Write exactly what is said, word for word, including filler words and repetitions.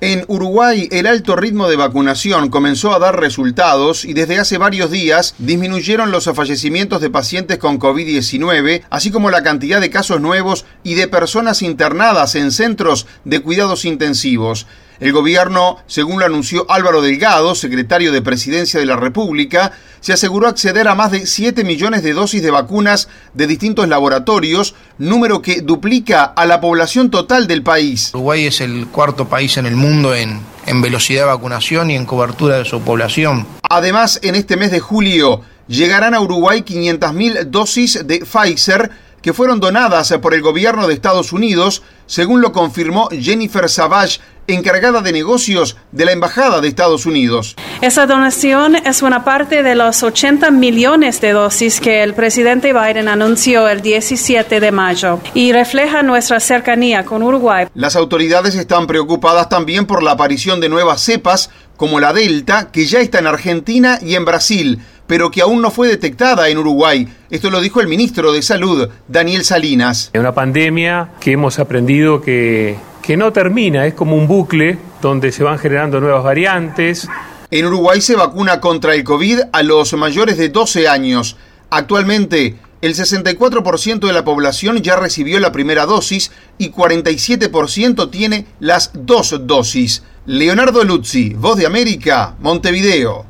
En Uruguay, el alto ritmo de vacunación comenzó a dar resultados y desde hace varios días disminuyeron los fallecimientos de pacientes con COVID diecinueve, así como la cantidad de casos nuevos y de personas internadas en centros de cuidados intensivos. El gobierno, según lo anunció Álvaro Delgado, secretario de Presidencia de la República, se aseguró acceder a más de siete millones de dosis de vacunas de distintos laboratorios, número que duplica a la población total del país. Uruguay es el cuarto país en el mundo en, en velocidad de vacunación y en cobertura de su población. Además, en este mes de julio llegarán a Uruguay quinientas mil dosis de Pfizer que fueron donadas por el gobierno de Estados Unidos, según lo confirmó Jennifer Savage, encargada de negocios de la Embajada de Estados Unidos. Esa donación es una parte de los ochenta millones de dosis que el presidente Biden anunció el diecisiete de mayo y refleja nuestra cercanía con Uruguay. Las autoridades están preocupadas también por la aparición de nuevas cepas, como la Delta, que ya está en Argentina y en Brasil, pero que aún no fue detectada en Uruguay. Esto lo dijo el ministro de Salud, Daniel Salinas. Es una pandemia que hemos aprendido que, que no termina, es como un bucle donde se van generando nuevas variantes. En Uruguay se vacuna contra el COVID a los mayores de doce años. Actualmente, el sesenta y cuatro por ciento de la población ya recibió la primera dosis y cuarenta y siete por ciento tiene las dos dosis. Leonardo Luzzi, Voz de América, Montevideo.